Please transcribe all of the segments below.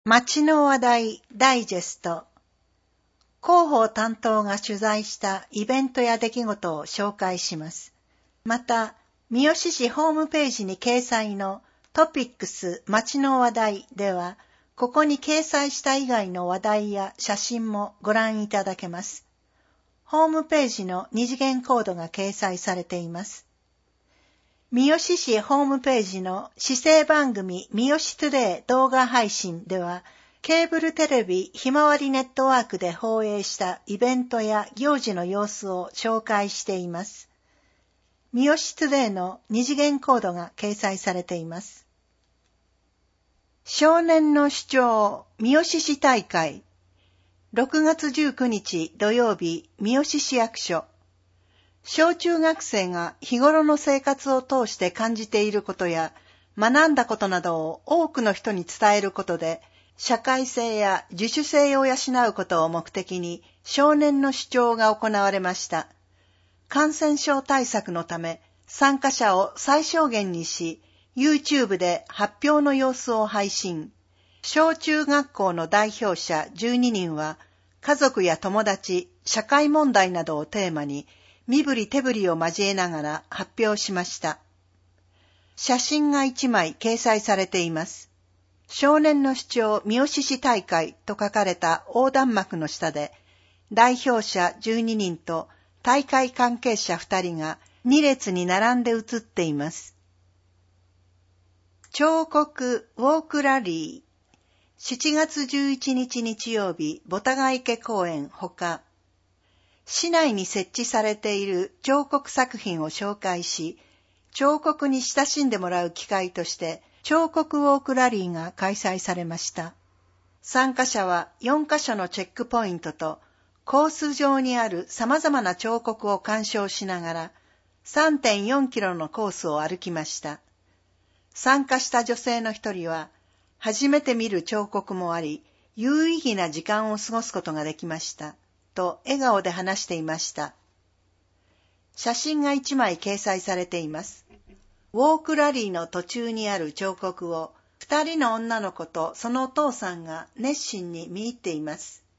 街の話題ダイジェスト。広報担当が取材したイベントや出来事を紹介します。また、三好市ホームページに掲載のトピックス街の話題では、ここに掲載した以外の話題や写真もご覧いただけます。ホームページの二次元コードが掲載されています。三好市ホームページの市政番組三好トゥデイ動画配信では、ケーブルテレビひまわりネットワークで放映したイベントや行事の様子を紹介しています。三好トゥデイの二次元コードが掲載されています。少年の主張三好市大会。6月19日土曜日、三好市役所。小中学生が日頃の生活を通して感じていることや学んだことなどを多くの人に伝えることで社会性や自主性を養うことを目的に少年の主張が行われました。感染症対策のため参加者を最小限にし YouTube で発表の様子を配信。小中学校の代表者12人は家族や友達、社会問題などをテーマに身振り手振りを交えながら発表しました。写真が1枚掲載されています。少年の主張三好市大会と書かれた横断幕の下で、代表者12人と大会関係者2人が2列に並んで写っています。彫刻ウォークラリー。7月11日日曜日、ボタガ池公園ほか、市内に設置されている彫刻作品を紹介し、彫刻に親しんでもらう機会として、彫刻ウォークラリーが開催されました。参加者は4カ所のチェックポイントと、コース上にある様々な彫刻を鑑賞しながら、3.4 キロのコースを歩きました。参加した女性の一人は、初めて見る彫刻もあり、有意義な時間を過ごすことができました。と笑顔で話していました。写真が1枚掲載されています。ウォークラリーの途中にある彫刻を2人の女の子とそのお父さんが熱心に見入っています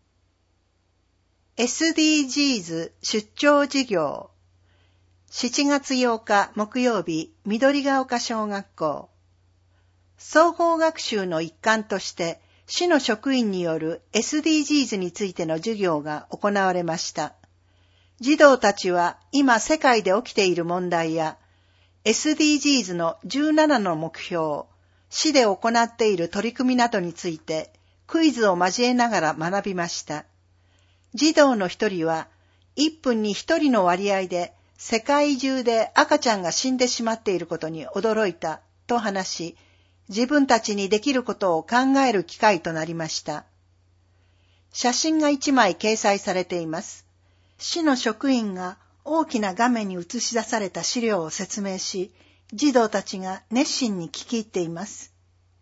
。SDGs 出張授業。7月8日木曜日、緑が丘小学校。総合学習の一環として、市の職員による SDGs についての授業が行われました。児童たちは今世界で起きている問題や SDGs の17の目標、市で行っている取り組みなどについてクイズを交えながら学びました。児童の一人は1分に1人の割合で世界中で赤ちゃんが死んでしまっていることに驚いたと話し、自分たちにできることを考える機会となりました。写真が1枚掲載されています。市の職員が大きな画面に映し出された資料を説明し、児童たちが熱心に聞き入っています。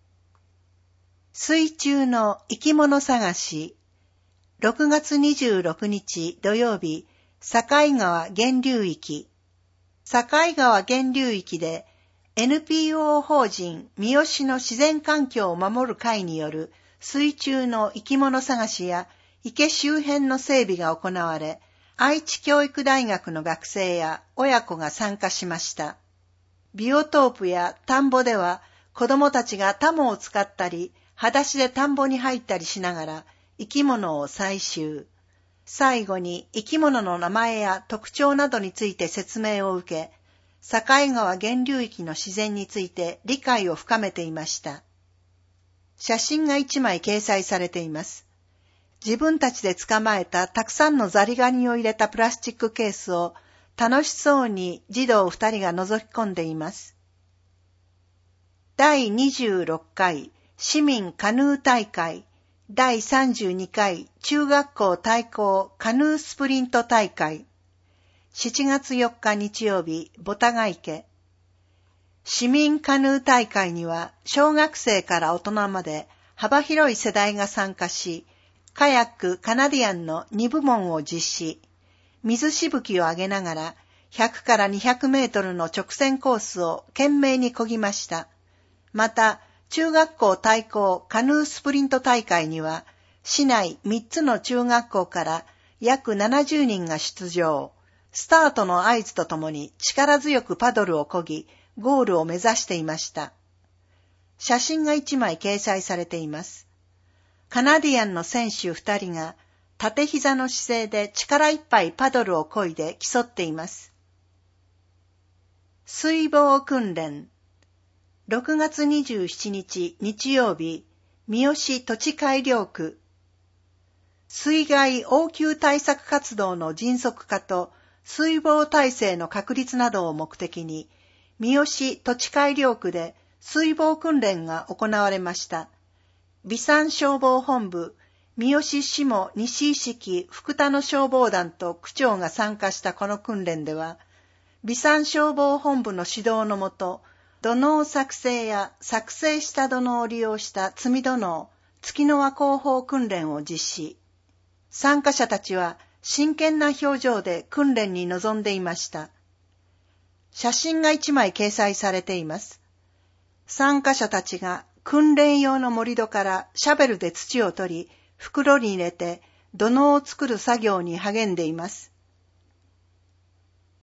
水中の生き物探し。6月26日土曜日、境川源流域。境川源流域でNPO 法人三好の自然環境を守る会による水中の生き物探しや池周辺の整備が行われ、愛知教育大学の学生や親子が参加しました。ビオトープや田んぼでは子どもたちがタモを使ったり、裸足で田んぼに入ったりしながら生き物を採集。最後に生き物の名前や特徴などについて説明を受け、境川源流域の自然について理解を深めていました。写真が1枚掲載されています。自分たちで捕まえたたくさんのザリガニを入れたプラスチックケースを楽しそうに児童2人が覗き込んでいます。第26回市民カヌー大会、第32回中学校対抗カヌースプリント大会。7月4日日曜日、ボタガ池。市民カヌー大会には小学生から大人まで幅広い世代が参加し、カヤックカナディアンの2部門を実施。水しぶきを上げながら100から200メートルの直線コースを懸命に漕ぎました。また、 中学校対抗カヌースプリント大会には、市内3つの中学校から約70人が出場。スタートの合図とともに力強くパドルを漕ぎ、ゴールを目指していました。写真が1枚掲載されています。カナディアンの選手2人が縦膝の姿勢で力いっぱいパドルを漕いで競っています。水防訓練。6月27日日曜日、三好土地改良区。水害応急対策活動の迅速化と水防体制の確立などを目的に、三好土地改良区で水防訓練が行われました。備産消防本部、三好市も西石木福田の消防団と区長が参加したこの訓練では、備産消防本部の指導のもと、土のう作成や作成した土のうを利用した積み土のう、月の輪工法訓練を実施。参加者たちは真剣な表情で訓練に臨んでいました。写真が1枚掲載されています。参加者たちが訓練用の盛り土からシャベルで土を取り、袋に入れて土のうを作る作業に励んでいます。